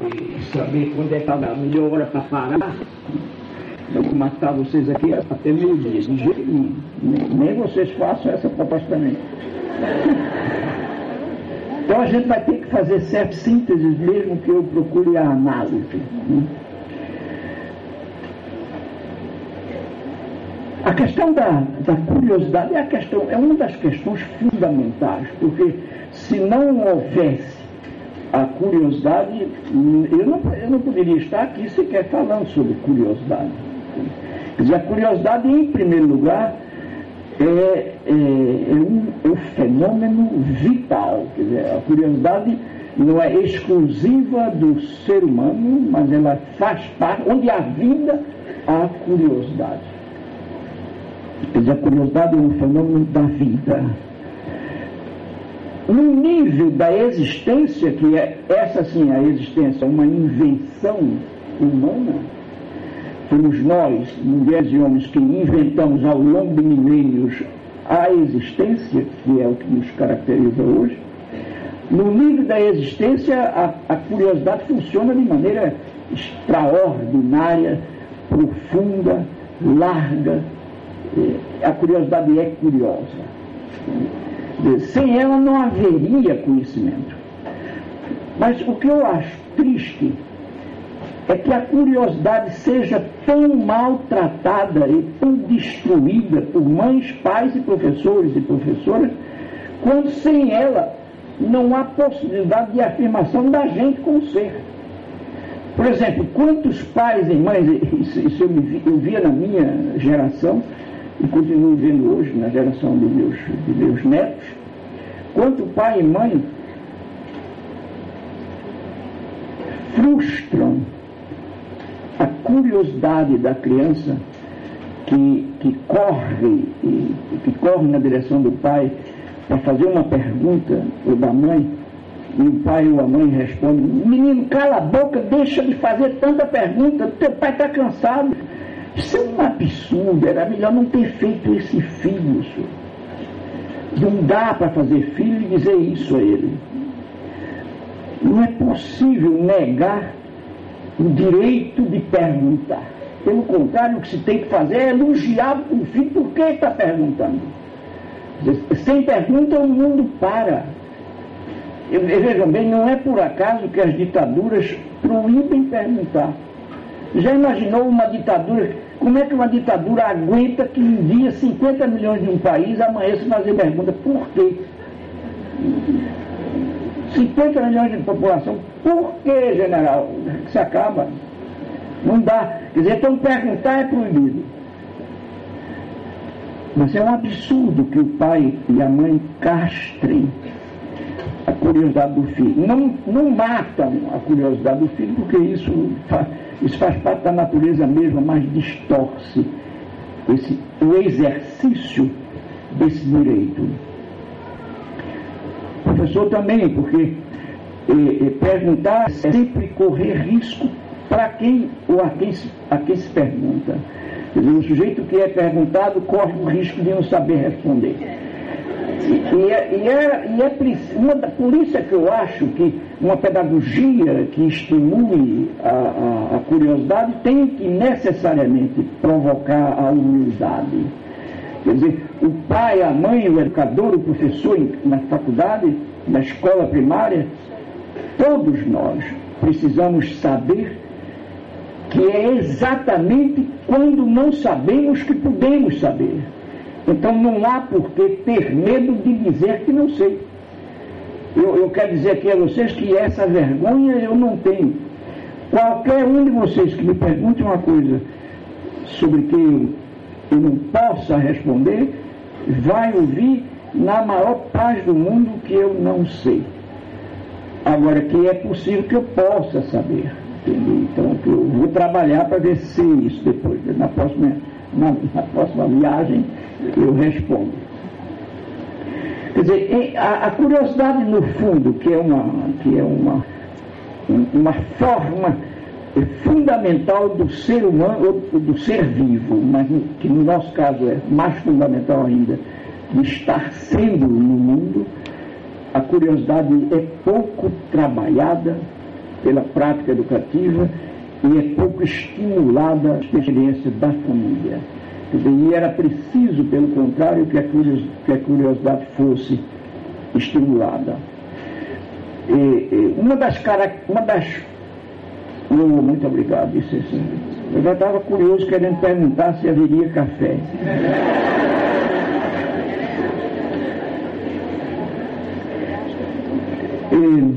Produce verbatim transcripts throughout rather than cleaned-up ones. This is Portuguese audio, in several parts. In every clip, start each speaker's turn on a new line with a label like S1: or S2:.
S1: saber quando é que está a melhor hora para parar. Eu vou matar vocês aqui até meio-dia, de jeito nenhum. Nem vocês façam essa proposta também. Então a gente vai ter que fazer certas sínteses, mesmo que eu procure a análise. A questão da, da curiosidade é, a questão, é uma das questões fundamentais, porque se não houvesse a curiosidade, eu não, eu não poderia estar aqui sequer falando sobre curiosidade. Quer dizer, a curiosidade, em primeiro lugar, é, é, é, um, é um fenômeno vital. Quer dizer, a curiosidade não é exclusiva do ser humano, mas ela faz parte, onde há vida, há curiosidade. Quer dizer, a curiosidade é um fenômeno da vida. No nível da existência, que é essa sim, a existência, uma invenção humana, fomos nós, mulheres e homens, que inventamos ao longo de milênios a existência, que é o que nos caracteriza hoje. No nível da existência, a, a curiosidade funciona de maneira extraordinária, profunda, larga. A curiosidade é curiosa. Sem ela não haveria conhecimento. Mas o que eu acho triste é que a curiosidade seja tão maltratada e tão destruída por mães, pais e professores e professoras, quando sem ela não há possibilidade de afirmação da gente como ser. Por exemplo, quantos pais e mães, isso, isso eu, vi, eu via na minha geração, e continuo vendo hoje na geração de meus, de meus netos, quanto pai e mãe frustram a curiosidade da criança que, que corre e, que corre na direção do pai para fazer uma pergunta, ou da mãe, e o pai ou a mãe respondem: menino, cala a boca, deixa de fazer tanta pergunta, teu pai está cansado. Isso é um absurdo, era melhor não ter feito esse filho, senhor. Não dá para fazer filho e dizer isso a ele. Não é possível negar o direito de perguntar. Pelo contrário, o que se tem que fazer é elogiar o filho por que está perguntando. Sem pergunta o mundo para. Vejam bem, não é por acaso que as ditaduras proíbem perguntar. Já imaginou uma ditadura? Como é que uma ditadura aguenta que um dia cinquenta milhões de um país amanheça fazer pergunta? Por quê? cinquenta milhões de população. Por que, general? Se acaba. Não dá. Quer dizer, então perguntar é proibido. Mas é um absurdo que o pai e a mãe castrem a curiosidade do filho. Não, não matam a curiosidade do filho, porque isso faz, isso faz parte da natureza mesma, mas distorce esse, o exercício desse direito. O professor também, porque eh, perguntar é sempre correr risco para quem ou a quem, se, a quem se pergunta. Quer dizer, o sujeito que é perguntado corre o risco de não saber responder. E é, e é, e é uma, por isso é que eu acho que uma pedagogia que estimule a, a, a curiosidade tem que necessariamente provocar a humildade. Quer dizer, o pai, a mãe, o educador, o professor na faculdade, na escola primária, todos nós precisamos saber que é exatamente quando não sabemos que podemos saber. Então não há por que ter medo de dizer que não sei. Eu, eu quero dizer aqui a vocês que essa vergonha eu não tenho. Qualquer um de vocês que me pergunte uma coisa sobre que eu, eu não possa responder, vai ouvir na maior paz do mundo que eu não sei. Agora, que é possível que eu possa saber. Entendeu? Então eu vou trabalhar para ver se isso depois, na próxima, na, na próxima viagem, eu respondo. Quer dizer, a, a curiosidade no fundo, que é uma, que é uma, uma forma fundamental do ser humano, ou do ser vivo, mas que no nosso caso é mais fundamental ainda, de estar sendo no mundo, a curiosidade é pouco trabalhada pela prática educativa e é pouco estimulada a experiência da família. E era preciso, pelo contrário, que a curiosidade fosse estimulada. E, e uma das características... Uma das... Oh, muito obrigado. Isso, isso. Eu já estava curioso, querendo perguntar se haveria café. E,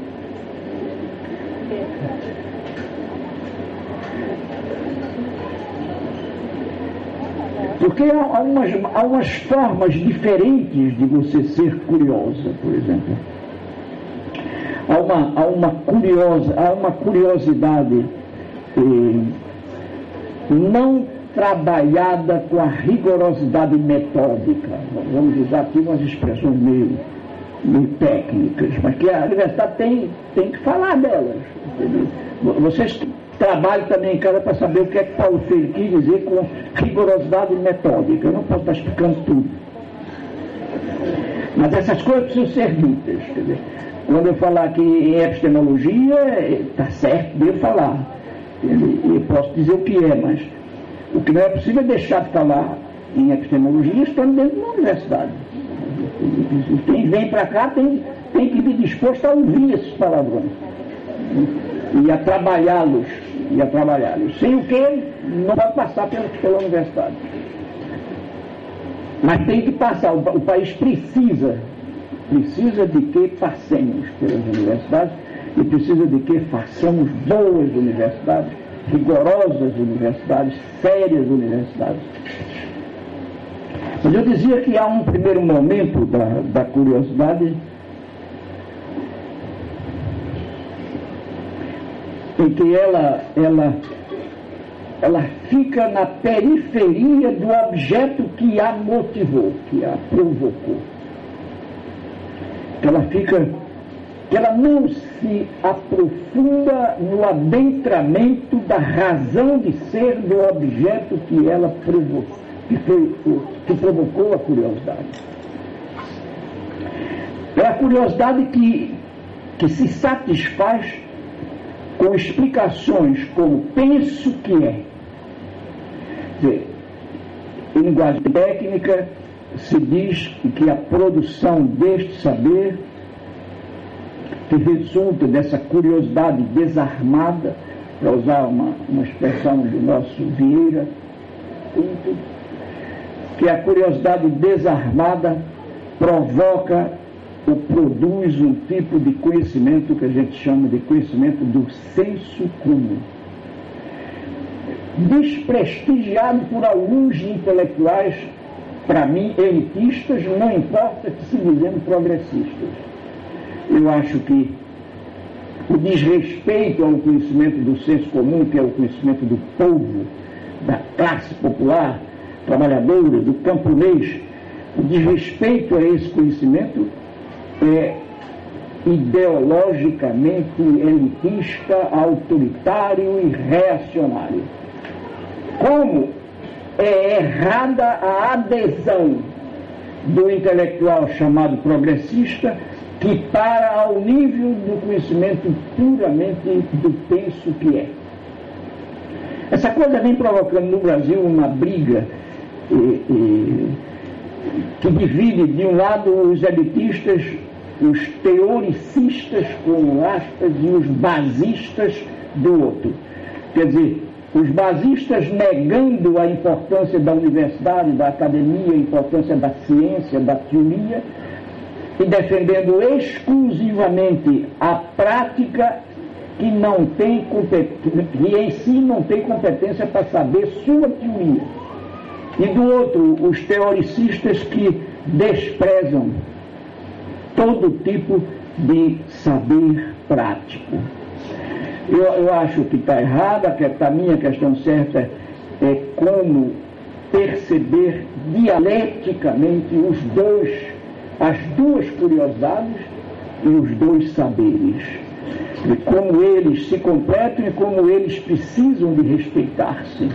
S1: porque há umas, há umas formas diferentes de você ser curiosa, por exemplo. Há uma, há uma, curiosa, há uma curiosidade eh, não trabalhada com a rigorosidade metódica. Vamos usar aqui umas expressões meio, meio técnicas, mas que a universidade tem, tem que falar delas. Entendeu? Vocês trabalham também em casa para saber o que é que Paulo Freire quis dizer com rigorosidade metódica. Eu não posso estar explicando tudo. Mas essas coisas precisam ser ditas. Entendeu? Quando eu falar aqui em epistemologia, está certo de eu falar. Eu posso dizer o que é, mas o que não é possível é deixar de falar em epistemologia estando dentro de uma universidade. E quem vem para cá tem, tem que vir disposto a ouvir esses palavrões. E a trabalhá-los. E a trabalhá-los. Sem o que não vai passar pela, pela universidade. Mas tem que passar. O, o país precisa. Precisa de que passemos pelas universidades e precisa de que façamos boas universidades, rigorosas universidades, sérias universidades. Mas eu dizia que há um primeiro momento da, da curiosidade em que ela, ela, ela fica na periferia do objeto que a motivou, que a provocou. Que ela fica, que ela não se aprofunda no adentramento da razão de ser do objeto que ela provocou, que, foi, que provocou a curiosidade. É a curiosidade que, que se satisfaz com explicações como penso que é. Quer dizer, em linguagem técnica, se diz que a produção deste saber, que resulta dessa curiosidade desarmada, para usar uma, uma expressão do nosso Vieira, que a curiosidade desarmada provoca ou produz um tipo de conhecimento que a gente chama de conhecimento do senso comum. Desprestigiado por alguns intelectuais, para mim, elitistas, não importa que se dizendo progressistas. Eu acho que o desrespeito ao conhecimento do senso comum, que é o conhecimento do povo, da classe popular, trabalhadora, do camponês, o desrespeito a esse conhecimento é ideologicamente elitista, autoritário e reacionário. Como é errada a adesão do intelectual chamado progressista, que para ao nível do conhecimento puramente do penso que é. Essa coisa vem provocando no Brasil uma briga e, e, que divide de um lado os elitistas, os teoricistas, com aspas, e os basistas do outro. Quer dizer, os basistas negando a importância da universidade, da academia, a importância da ciência, da teoria, e defendendo exclusivamente a prática que não tem competência, que em si não tem competência para saber sua teoria. E do outro, os teoricistas que desprezam todo tipo de saber prático. Eu, eu acho que está errada, que a minha questão certa é como perceber dialeticamente os dois, as duas curiosidades e os dois saberes. E como eles se completam e como eles precisam de respeitar-se.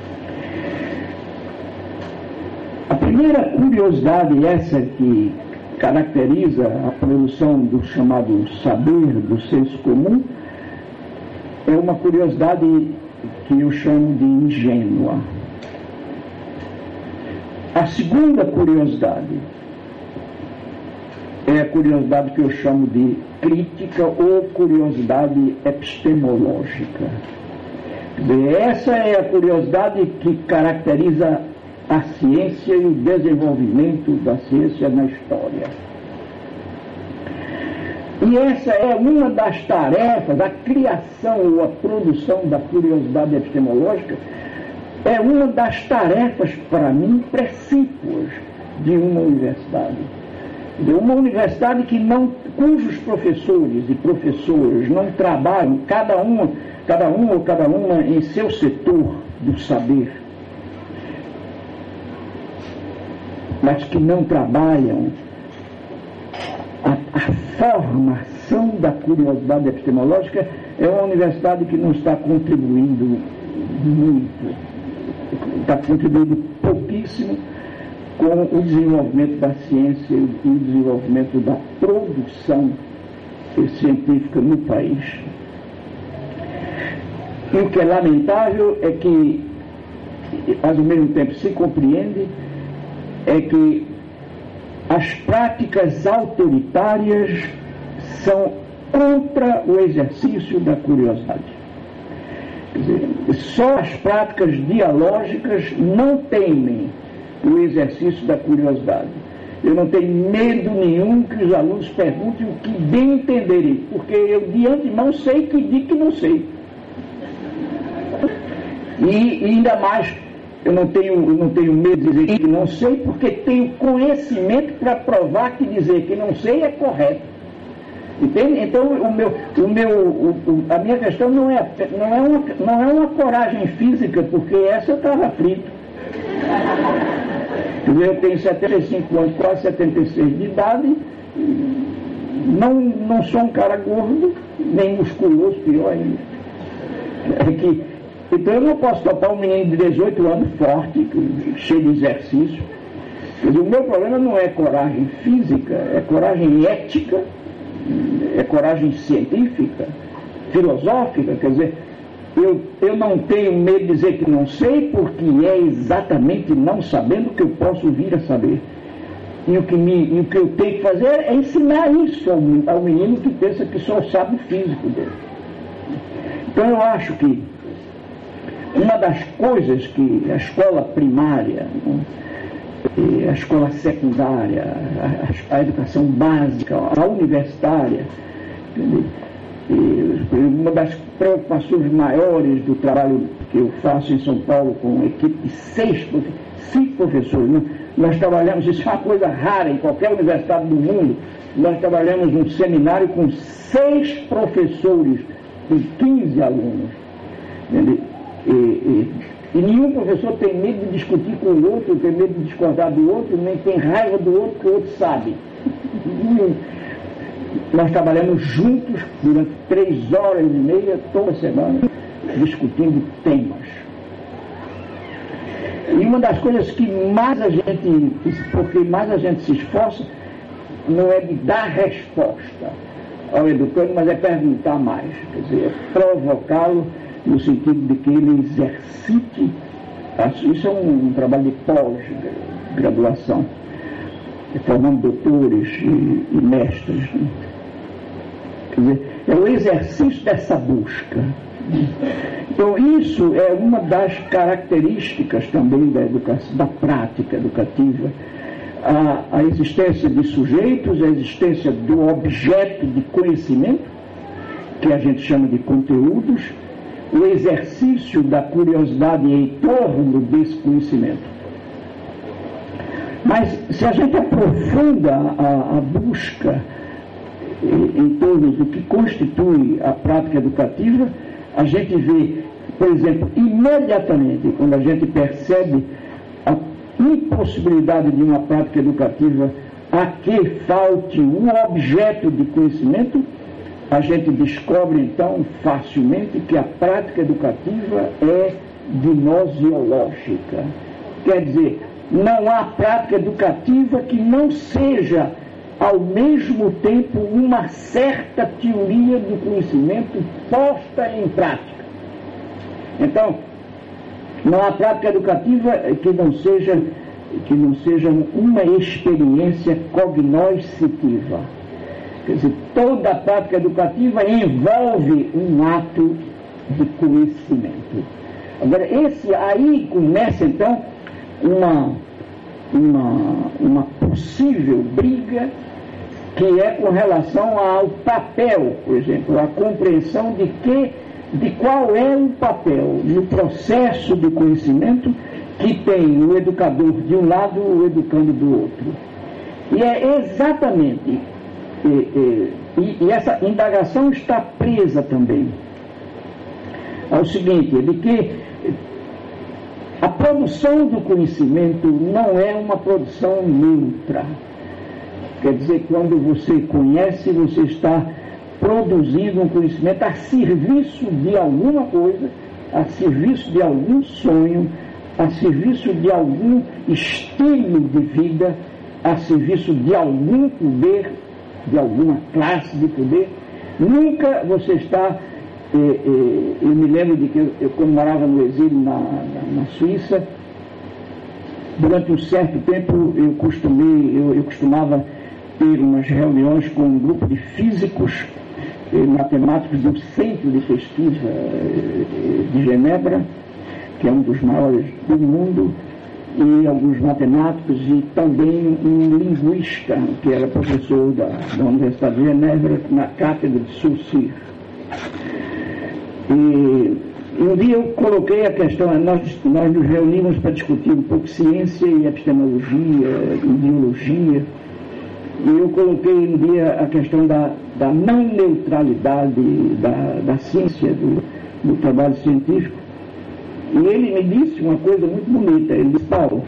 S1: A primeira curiosidade, essa que caracteriza a produção do chamado saber, do senso comum, é uma curiosidade que eu chamo de ingênua. A segunda curiosidade é a curiosidade que eu chamo de crítica ou curiosidade epistemológica. Essa é a curiosidade que caracteriza a ciência e o desenvolvimento da ciência na história. E essa é uma das tarefas, a criação ou a produção da curiosidade epistemológica é uma das tarefas, para mim, precípuas de uma universidade. De uma universidade que não, cujos professores e professoras não trabalham, cada uma, cada um ou cada uma em seu setor do saber, mas que não trabalham a, a formação da curiosidade epistemológica, é uma universidade que não está contribuindo muito, está contribuindo pouquíssimo com o desenvolvimento da ciência e o desenvolvimento da produção científica no país. E o que é lamentável é que, mas ao mesmo tempo se compreende, é que as práticas autoritárias são contra o exercício da curiosidade. Quer dizer, só as práticas dialógicas não temem o exercício da curiosidade. Eu não tenho medo nenhum que os alunos perguntem o que bem entenderem, porque eu de antemão sei que digo que não sei. E, e ainda mais, eu não, tenho, eu não tenho medo de dizer que não sei, porque tenho conhecimento para provar que dizer que não sei é correto. Entende? Então, o meu, o meu, o, o, a minha questão não é, não, é uma, não é uma coragem física, porque essa eu estava frito. Eu tenho setenta e cinco anos, quase setenta e seis de idade, não, não sou um cara gordo, nem musculoso, pior ainda. É que, então eu não posso topar um menino de dezoito anos forte, cheio de exercício. Quer dizer, o meu problema não é coragem física, é coragem ética, é coragem científica, filosófica. Quer dizer, eu, eu não tenho medo de dizer que não sei, porque é exatamente não sabendo que eu posso vir a saber. E o que, me, e o que eu tenho que fazer é ensinar isso ao, ao menino que pensa que só sabe o físico dele. Então eu acho que uma das coisas que a escola primária, a escola secundária, a, a educação básica, a universitária, uma das preocupações maiores do trabalho que eu faço em São Paulo com uma equipe de seis, cinco professores, né? Nós trabalhamos, isso é uma coisa rara em qualquer universidade do mundo, nós trabalhamos num seminário com seis professores e quinze alunos. E, e, e nenhum professor tem medo de discutir com o outro, tem medo de discordar do outro, nem tem raiva do outro que o outro sabe. Nós trabalhamos juntos durante três horas e meia, toda semana, discutindo temas. E uma das coisas que mais a gente, porque mais a gente se esforça, não é de dar resposta ao educando, mas é perguntar mais. Quer dizer, é provocá-lo no sentido de que ele exercite. Isso é um, um trabalho de pós-graduação, formando doutores e, e mestres. Né? Quer dizer, é o exercício dessa busca. Então, isso é uma das características também da educação, da prática educativa. A, a existência de sujeitos, a existência do objeto de conhecimento, que a gente chama de conteúdos, o exercício da curiosidade em torno desse conhecimento. Mas, se a gente aprofunda a, a busca em, em torno do que constitui a prática educativa, a gente vê, por exemplo, imediatamente, quando a gente percebe a impossibilidade de uma prática educativa a que falte um objeto de conhecimento, a gente descobre então facilmente que a prática educativa é gnosiológica. Quer dizer, não há prática educativa que não seja ao mesmo tempo, uma certa teoria do conhecimento posta em prática. Então, não há prática educativa que não seja, que não seja uma experiência cognoscitiva. Quer dizer, toda a prática educativa envolve um ato de conhecimento. Agora, esse aí começa, então, uma, uma, uma possível briga que é com relação ao papel, por exemplo, a compreensão de que, de qual é o papel no processo de conhecimento que tem o educador de um lado, o educando do outro. E é exatamente, e, e, e essa indagação está presa também ao seguinte, de que a produção do conhecimento não é uma produção neutra. Quer dizer, quando você conhece, você está produzindo um conhecimento a serviço de alguma coisa, a serviço de algum sonho, a serviço de algum estilo de vida, a serviço de algum poder, de alguma classe de poder. Nunca você está... Eh, eh, eu me lembro de que eu, eu quando morava no exílio na, na, na Suíça, durante um certo tempo eu costumei, eu, eu costumava ter umas reuniões com um grupo de físicos, eh, matemáticos do Centro de Pesquisa eh, de Genebra, que é um dos maiores do mundo, e alguns matemáticos e também um linguista, que era professor da, da Universidade de Genebra, na cátedra de Saussure. E um dia eu coloquei a questão, nós, nós nos reunimos para discutir um pouco ciência e epistemologia, ideologia, e eu coloquei um dia a questão da, da não neutralidade da, da ciência, do, do trabalho científico, e ele me disse uma coisa muito bonita. Ele disse: Paulo,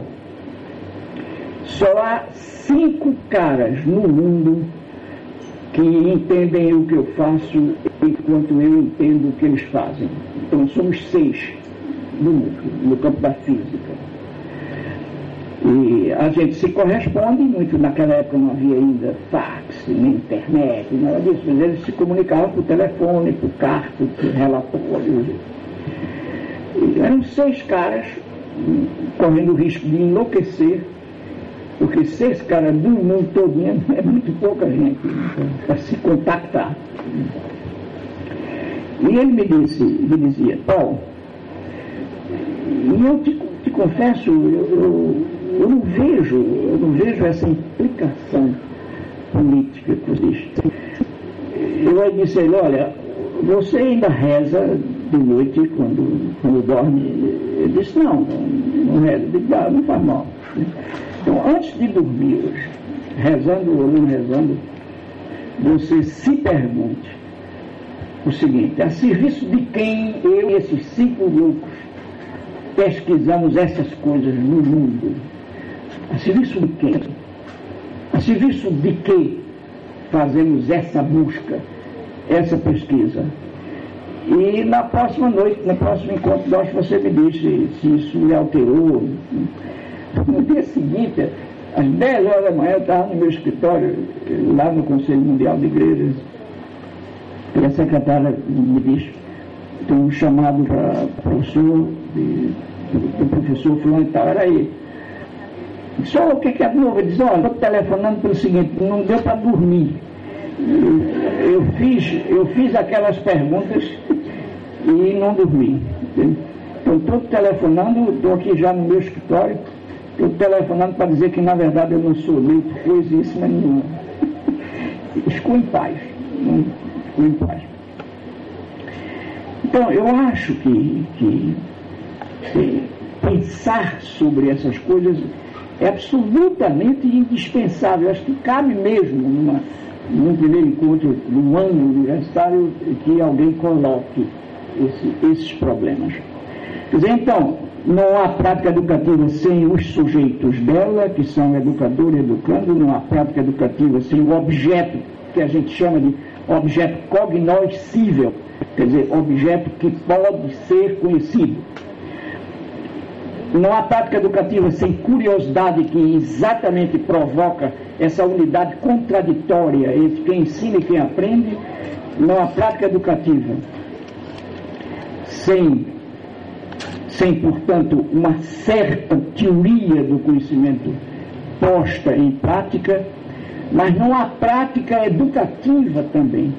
S1: só há cinco caras no mundo que entendem o que eu faço enquanto eu entendo o que eles fazem. Então somos seis no mundo, no campo da física. E a gente se corresponde muito. Naquela época não havia ainda fax, nem internet, nada disso, mas eles se comunicavam por telefone, por carta, por relatórios. E eram seis caras correndo o risco de enlouquecer, porque seis caras do mundo todinho é muito pouca gente para se contactar. E ele me disse, me dizia: Paulo, e eu te, te confesso, eu, eu, eu não vejo, eu não vejo essa implicação política que existe. Eu aí disse a ele: olha, você ainda reza de noite quando, quando dorme? Ele disse: não, não, não reza. Eu disse: ah, não faz mal. Então, antes de dormir hoje, rezando ou não rezando, você se pergunte o seguinte: a serviço de quem eu e esses cinco loucos pesquisamos essas coisas no mundo? A serviço de quem? A serviço de que fazemos essa busca, essa pesquisa? E na próxima noite, no próximo encontro nosso, você me disse se isso lhe alterou. No dia seguinte, às dez horas da manhã, eu estava no meu escritório, lá no Conselho Mundial de Igrejas, e a secretária me disse: tem um chamado para o professor, o professor fulano e tal, era ele. Só o que que é de novo? Ele disse: olha, estou telefonando pelo seguinte, não deu para dormir. Eu, eu, fiz, eu fiz aquelas perguntas e não dormi. Então, estou telefonando, estou aqui já no meu escritório, estou telefonando para dizer que, na verdade, eu não sou neutro, coisíssima nenhuma. Ficou em paz. Não, ficou em paz. Então, eu acho que, que, que pensar sobre essas coisas é absolutamente indispensável. Eu acho que cabe mesmo numa, num primeiro encontro, num ano universitário, que alguém coloque esse, esses problemas. Quer dizer, então, não há prática educativa sem os sujeitos dela, que são educador e educando, não há prática educativa sem o objeto, que a gente chama de objeto cognoscível, quer dizer, objeto que pode ser conhecido. Não há prática educativa sem curiosidade, que exatamente provoca essa unidade contraditória entre quem ensina e quem aprende, não há prática educativa sem, sem, portanto, uma certa teoria do conhecimento posta em prática, mas não há prática educativa também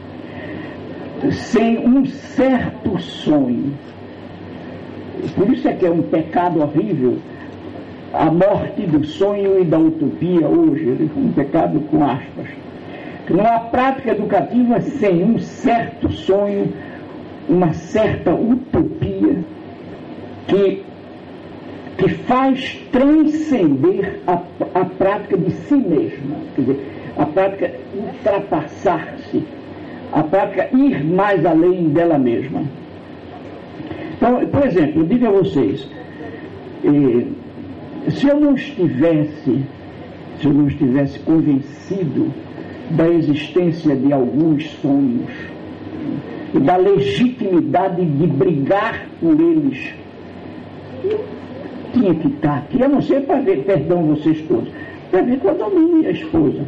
S1: sem um certo sonho. Por isso é que é um pecado horrível a morte do sonho e da utopia hoje, um pecado com aspas. Não há prática educativa sem um certo sonho, uma certa utopia que, que faz transcender a, a prática de si mesma, quer dizer, a prática ultrapassar-se, a prática ir mais além dela mesma. Então, por exemplo, eu digo a vocês, eh, se eu não estivesse, se eu não estivesse convencido da existência de alguns sonhos e da legitimidade de brigar por eles, eu tinha que estar aqui, a não ser para ver, perdão vocês todos, para ver com a minha esposa.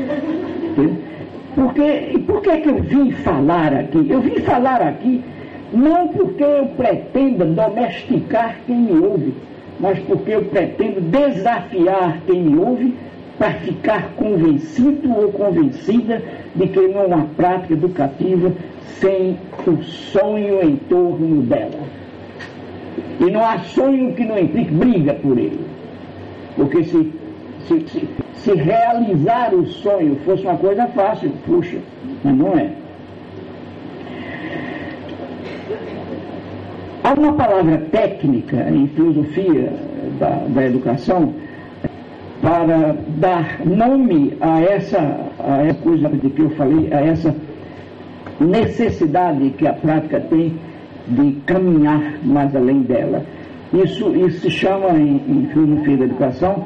S1: Porque, por que é que eu vim falar aqui? Eu vim falar aqui não porque eu pretenda domesticar quem me ouve, mas porque eu pretendo desafiar quem me ouve para ficar convencido ou convencida de que não há prática educativa sem o sonho em torno dela. E não há sonho que não implique briga por ele. Porque se, se, se, se realizar o sonho fosse uma coisa fácil, puxa, mas não é. Há uma palavra técnica em filosofia da, da educação para dar nome a essa, a essa coisa de que eu falei, a essa necessidade que a prática tem de caminhar mais além dela. Isso, isso se chama, em, em filosofia da educação,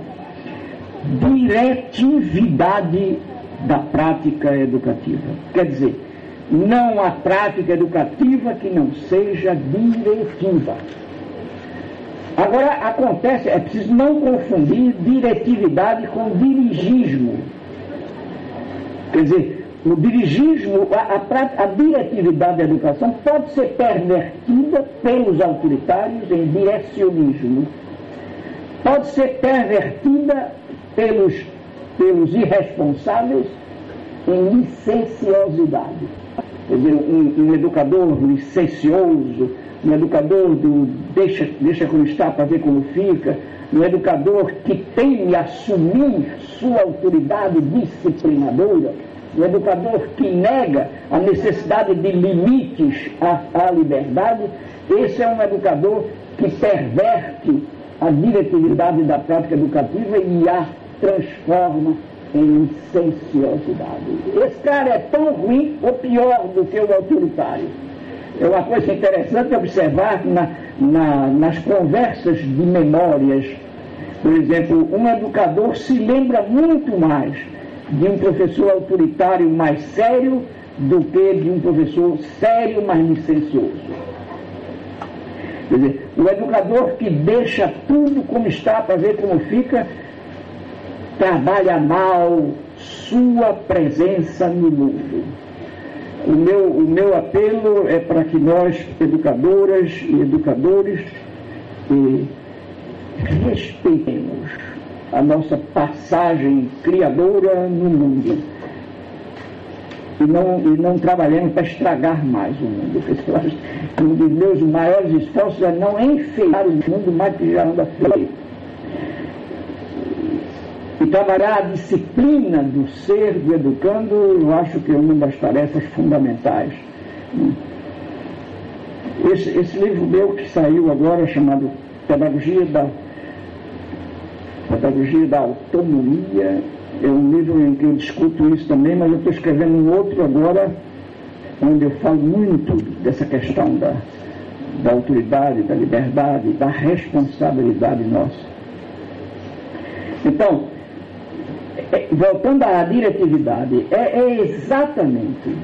S1: diretividade da prática educativa. Quer dizer, não há prática educativa que não seja diretiva. Agora, acontece, é preciso não confundir diretividade com dirigismo. Quer dizer, o dirigismo, a, a, a diretividade da educação pode ser pervertida pelos autoritários em direcionismo. Pode ser pervertida pelos, pelos irresponsáveis em licenciosidade. Quer dizer, um, um educador licencioso, um educador do deixa, deixa como está para ver como fica, um educador que teme assumir sua autoridade disciplinadora, um educador que nega a necessidade de limites à, à liberdade, esse é um educador que perverte a diretividade da prática educativa e a transforma em licenciosidade. Esse cara é tão ruim ou pior do que o autoritário. É uma coisa interessante observar na, na, nas conversas de memórias. Por exemplo, um educador se lembra muito mais de um professor autoritário mais sério do que de um professor sério, mais licencioso. Quer dizer, o educador que deixa tudo como está para ver como fica, trabalha mal sua presença no mundo. O meu, o meu apelo é para que nós, educadoras e educadores, eh, respeitemos a nossa passagem criadora no mundo e não, e não trabalhemos para estragar mais o mundo. Um dos meus maiores esforços é não enfeitar o mundo mais que já anda feio. E trabalhar a disciplina do ser, do educando, eu acho que é uma das tarefas fundamentais. Esse, esse livro meu que saiu agora, chamado Pedagogia da, Pedagogia da Autonomia, é um livro em que eu discuto isso também, mas eu estou escrevendo um outro agora, onde eu falo muito dessa questão da, da autoridade, da liberdade, da responsabilidade nossa. Então, voltando à diretividade, é, é exatamente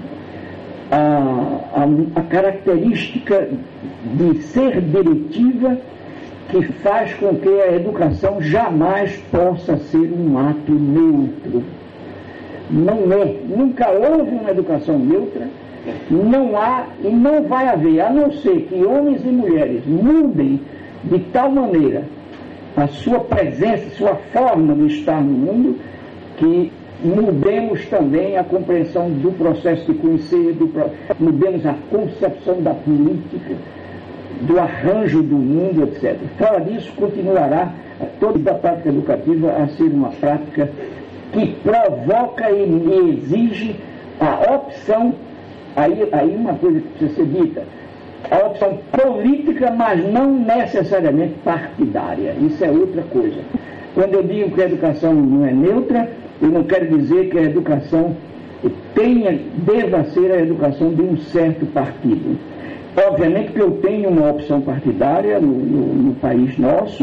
S1: a, a, a característica de ser diretiva que faz com que a educação jamais possa ser um ato neutro. Não é, nunca houve uma educação neutra, não há e não vai haver, a não ser que homens e mulheres mudem de tal maneira a sua presença, sua forma de estar no mundo, que mudemos também a compreensão do processo de conhecer, do, mudemos a concepção da política, do arranjo do mundo, etcétera. Fora disso, continuará toda a prática educativa a ser uma prática que provoca e exige a opção, aí, aí uma coisa que precisa ser dita, a opção política, mas não necessariamente partidária. Isso é outra coisa. Quando eu digo que a educação não é neutra, eu não quero dizer que a educação tenha, deva ser a educação de um certo partido. Obviamente que eu tenho uma opção partidária no, no, no país nosso,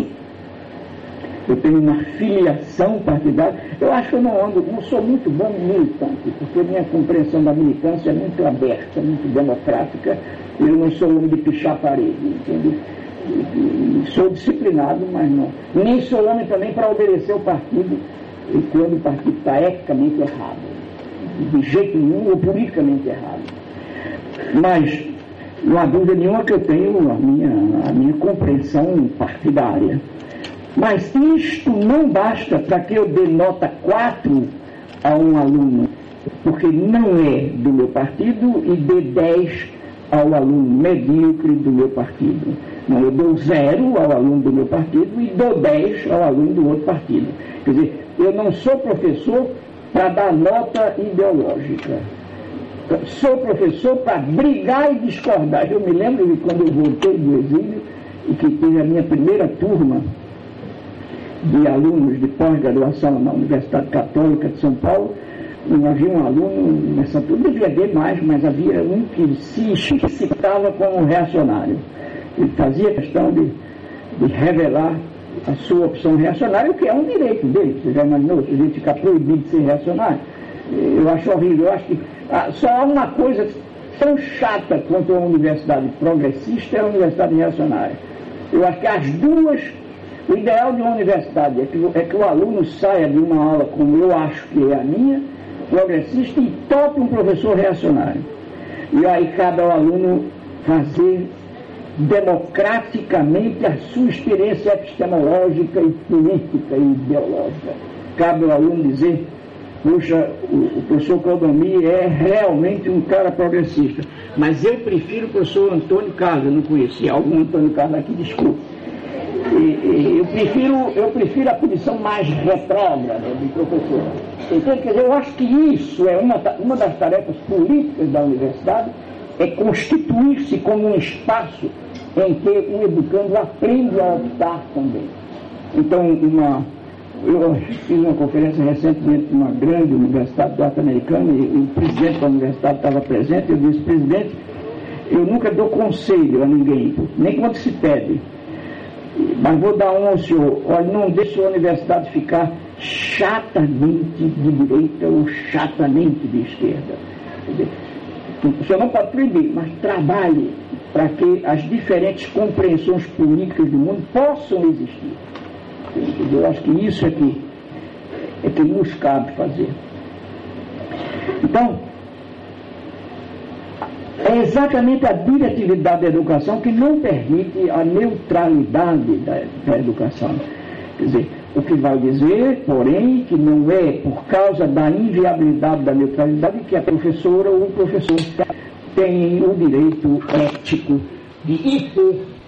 S1: eu tenho uma filiação partidária. Eu acho que eu não ando, não sou muito bom militante, porque minha compreensão da militância é muito aberta, muito democrática. Eu não sou homem de pichar a parede, entende? Sou disciplinado, mas não. Nem sou homem também para obedecer o partido quando o partido está eticamente errado, de jeito nenhum, ou politicamente errado. Mas não há dúvida nenhuma que eu tenho a minha, a minha compreensão partidária. Mas isto não basta para que eu dê nota quatro a um aluno, porque não é do meu partido, e dê dez ao aluno medíocre do meu partido. Não, eu dou zero ao aluno do meu partido e dou dez ao aluno do outro partido. Quer dizer, eu não sou professor para dar nota ideológica. Sou professor para brigar e discordar. Eu me lembro de quando eu voltei do exílio e que tive a minha primeira turma de alunos de pós-graduação na Universidade Católica de São Paulo. Havia um aluno nessa turma, devia haver mais, mas havia um que se explicitava como reacionário. Ele fazia questão de, de revelar a sua opção reacionária, o que é um direito dele. Você já imaginou, se a gente ficar proibido de ser reacionário? Eu acho horrível. Eu acho que ah, só há uma coisa tão chata quanto a universidade progressista é a universidade reacionária. Eu acho que as duas, o ideal de uma universidade é que, é que o aluno saia de uma aula como eu acho que é a minha, progressista, e tope um professor reacionário. E aí cabe ao aluno fazer democraticamente a sua experiência epistemológica e política e ideológica. Cabe ao aluno dizer: puxa, o, o professor Claudomir é realmente um cara progressista, mas eu prefiro o professor Antônio Carlos. Eu não conhecia algum Antônio Carlos aqui, desculpe. E, e, eu, prefiro, eu prefiro a posição mais retrógrada do professor. Então, quer dizer, eu acho que isso é uma, uma das tarefas políticas da universidade, é constituir-se como um espaço em que o educando aprende a optar também. Então, uma, eu fiz uma conferência recentemente numa grande universidade norte-americana e o presidente da universidade estava presente. Eu disse: presidente, eu nunca dou conselho a ninguém, nem quando se pede, mas vou dar um ao senhor: olha, não deixe a universidade ficar chatamente de direita ou chatamente de esquerda. O senhor não pode proibir, mas trabalhe para que as diferentes compreensões políticas do mundo possam existir. Eu acho que isso é que, é que nos cabe fazer. Então, é exatamente a diretividade da educação que não permite a neutralidade da, da educação. Quer dizer, o que vai dizer, porém, que não é por causa da inviabilidade da neutralidade que a professora ou o professor tem o direito ético de impor